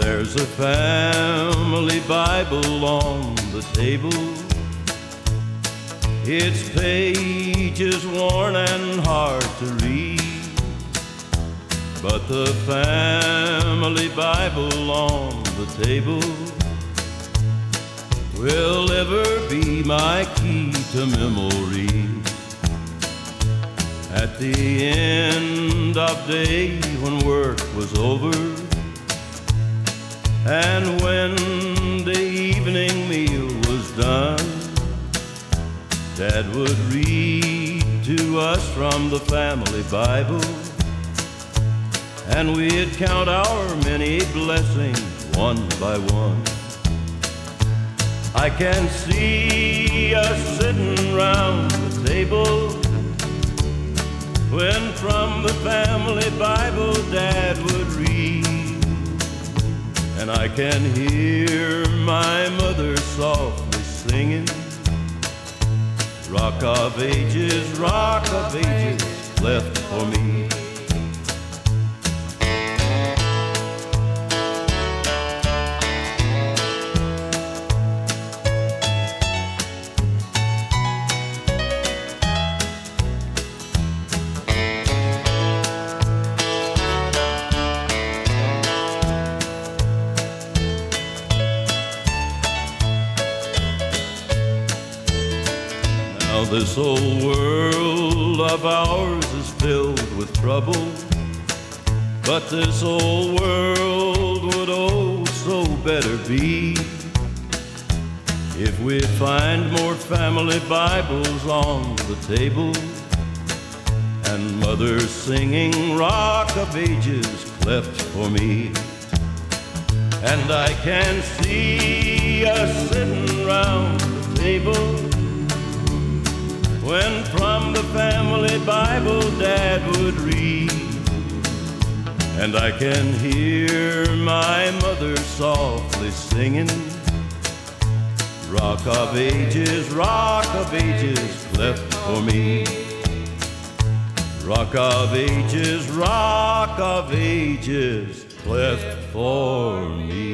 There's a family Bible on the table. Its pages worn and hard to read, but the family Bible on the table will ever be my key to memory. At the end of day when work was over, and when the evening meal was done, Dad would read to us from the family Bible, and we'd count our many blessings one by one. I can see us sitting round the table when from the family Bible Dad would read, and I can hear my mother softly singing, Rock of ages, left for me. Now this old world of ours is filled with trouble, but this old world would oh so better be if we'd find more family Bibles on the table, and Mother singing Rock of Ages cleft for me. And I can see us sitting round the table when from the family Bible Dad would read, and I can hear my mother softly singing, Rock of ages, cleft for me. Rock of ages, cleft for me.